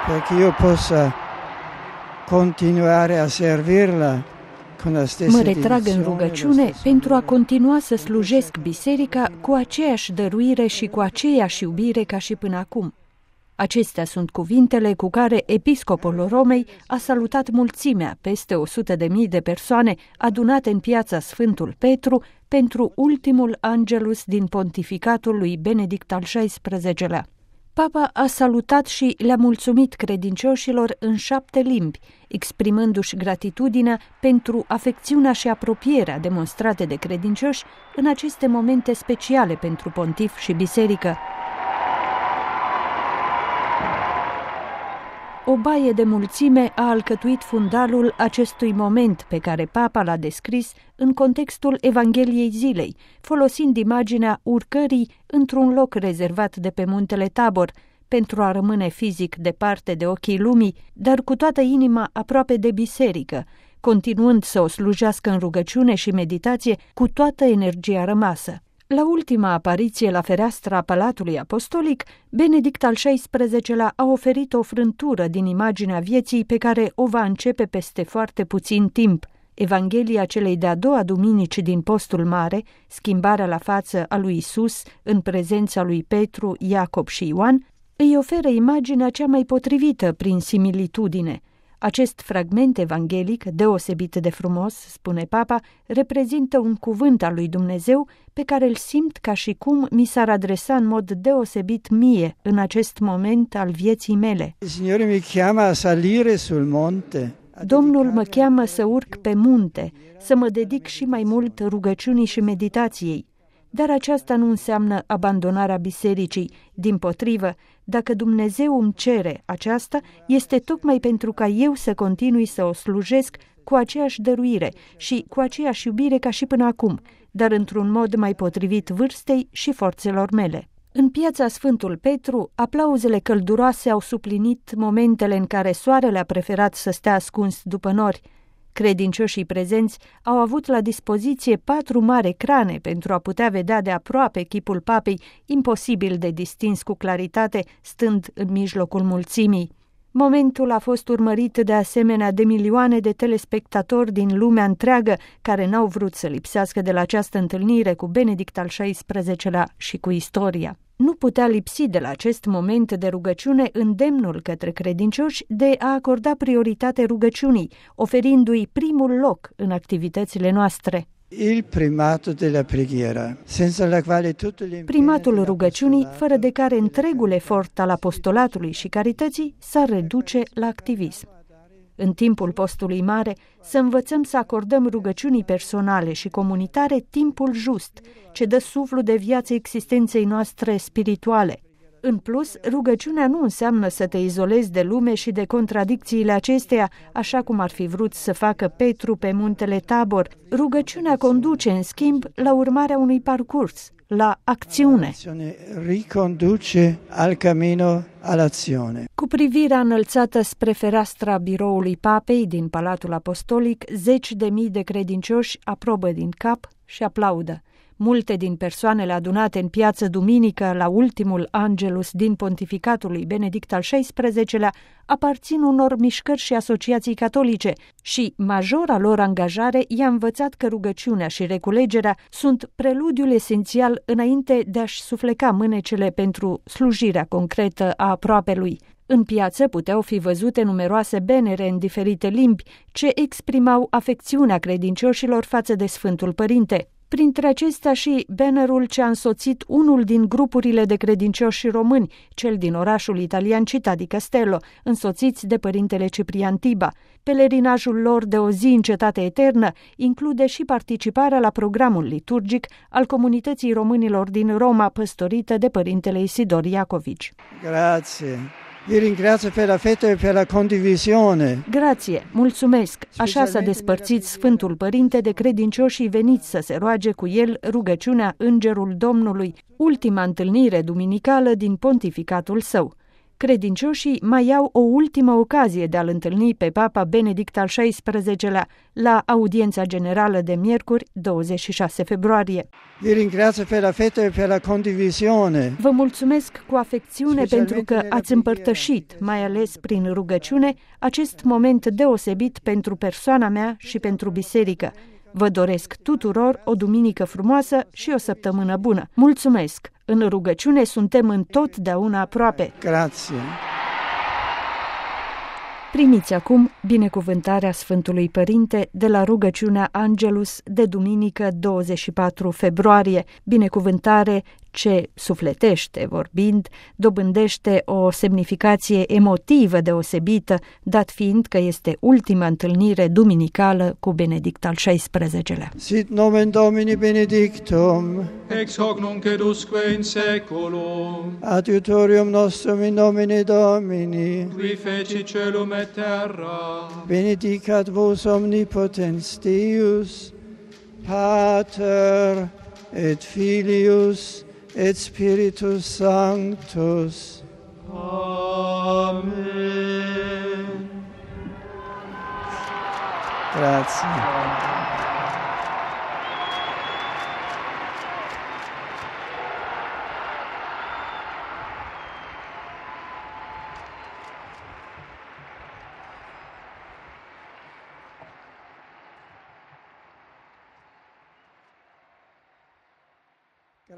perché io possa continuare a servirla con la stessa Mă retrag în rugăciune pentru a continua să slujesc biserica cu aceeași dăruire și cu aceeași iubire ca și până acum. Acestea sunt cuvintele cu care episcopul Romei a salutat mulțimea, peste 100.000 de persoane adunate în piața Sfântul Petru pentru ultimul Angelus din pontificatul lui Benedict al XVI-lea. Papa a salutat și le-a mulțumit credincioșilor în 7 limbi, exprimându-și gratitudinea pentru afecțiunea și apropierea demonstrate de credincioși în aceste momente speciale pentru pontif și biserică. O baie de mulțime a alcătuit fundalul acestui moment pe care Papa l-a descris în contextul Evangheliei zilei, folosind imaginea urcării într-un loc rezervat de pe muntele Tabor, pentru a rămâne fizic departe de ochii lumii, dar cu toată inima aproape de biserică, continuând să o slujească în rugăciune și meditație cu toată energia rămasă. La ultima apariție la fereastra Palatului Apostolic, Benedict al XVI-lea a oferit o frântură din imaginea vieții pe care o va începe peste foarte puțin timp. Evanghelia celei de-a doua duminici din Postul Mare, schimbarea la față a lui Isus în prezența lui Petru, Iacob și Ioan, îi oferă imaginea cea mai potrivită prin similitudine. Acest fragment evanghelic, deosebit de frumos, spune Papa, reprezintă un cuvânt al lui Dumnezeu pe care îl simt ca și cum mi s-ar adresa în mod deosebit mie în acest moment al vieții mele. Signore mi chiama a salire sul monte. Domnul mă cheamă să urc pe munte, să mă dedic și mai mult rugăciunii și meditației. Dar aceasta nu înseamnă abandonarea bisericii. Dimpotrivă, dacă Dumnezeu îmi cere aceasta, este tocmai pentru ca eu să continui să o slujesc cu aceeași dăruire și cu aceeași iubire ca și până acum, dar într-un mod mai potrivit vârstei și forțelor mele. În piața Sfântul Petru, aplauzele călduroase au suplinit momentele în care soarele a preferat să stea ascuns după nori. Credincioșii prezenți au avut la dispoziție 4 mari ecrane pentru a putea vedea de aproape chipul papei, imposibil de distins cu claritate, stând în mijlocul mulțimii. Momentul a fost urmărit de asemenea de milioane de telespectatori din lumea întreagă care n-au vrut să lipsească de la această întâlnire cu Benedict al XVI-lea și cu istoria. Nu putea lipsi de la acest moment de rugăciune îndemnul către credincioși de a acorda prioritate rugăciunii, oferindu-i primul loc în activitățile noastre. Primatul rugăciunii, fără de care întregul efort al apostolatului și carității s-ar reduce la activism. În timpul postului mare, să învățăm să acordăm rugăciunii personale și comunitare timpul just, ce dă suflu de viață existenței noastre spirituale. În plus, rugăciunea nu înseamnă să te izolezi de lume și de contradicțiile acesteia, așa cum ar fi vrut să facă Petru pe muntele Tabor. Rugăciunea conduce, în schimb, la urmarea unui parcurs, la acțiune. Riconduce al cammino all'azione. Cu privirea înălțată spre fereastra biroului papei din Palatul Apostolic, 10.000 de credincioși aprobă din cap și aplaudă. Multe din persoanele adunate în piață duminică la ultimul Angelus din pontificatul lui Benedict al XVI-lea aparțin unor mișcări și asociații catolice și majora lor angajare i-a învățat că rugăciunea și reculegerea sunt preludiul esențial înainte de a-și sufleca mânecele pentru slujirea concretă a aproapelui. În piață puteau fi văzute numeroase benere în diferite limbi ce exprimau afecțiunea credincioșilor față de Sfântul Părinte. Printre acestea și bannerul ce a însoțit unul din grupurile de credincioși români, cel din orașul italian Città di Castello, însoțiți de părintele Ciprian Tiba. Pelerinajul lor de o zi în cetate eternă include și participarea la programul liturgic al comunității românilor din Roma, păstorită de părintele Isidor Iacovici. Grazie. Vi ringrazio per l'affetto e per la condivisione. Grație, mulțumesc. Așa s-a despărțit Sfântul Părinte de credincioșii veniți să se roage cu el rugăciunea Îngerul Domnului, ultima întâlnire duminicală din pontificatul său. credincioșii mai au o ultimă ocazie de a-l întâlni pe Papa Benedict al XVI-lea la audiența generală de miercuri, 26 februarie. Vi ringrazio per l'affetto e per la condivisione. Vă mulțumesc cu afecțiune pentru că ați împărtășit, mai ales prin rugăciune, acest moment deosebit pentru persoana mea și pentru biserică. Vă doresc tuturor o duminică frumoasă și o săptămână bună. Mulțumesc! În rugăciune suntem întotdeauna aproape. Grazie. Primiți acum binecuvântarea Sfântului Părinte de la rugăciunea Angelus de duminică 24 februarie, binecuvântare ce, sufletește vorbind, dobândește o semnificație emotivă deosebită, dat fiind că este ultima întâlnire duminicală cu Benedict al XVI-lea. Sit nomen Domini benedictum, ex hoc nunc et usque in seculum, adiutorium nostrum in nomine Domini, qui feci celum et terra, benedicat vos omnipotens Deus, Pater et Filius et Spiritus Sanctus. Amen. Grazie.